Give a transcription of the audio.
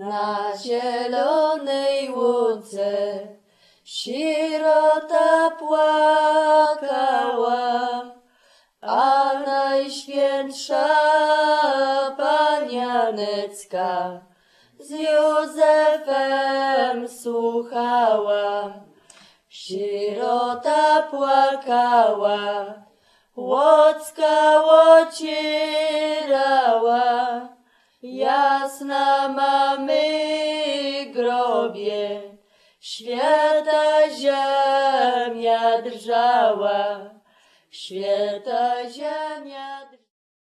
Na zielonej łące sierota płakała, a Najświętsza Panianecka z Józefem słuchała. Sierota płakała, łocka ocierała, jasna mamy grobie, święta ziemia drżała, święta ziemia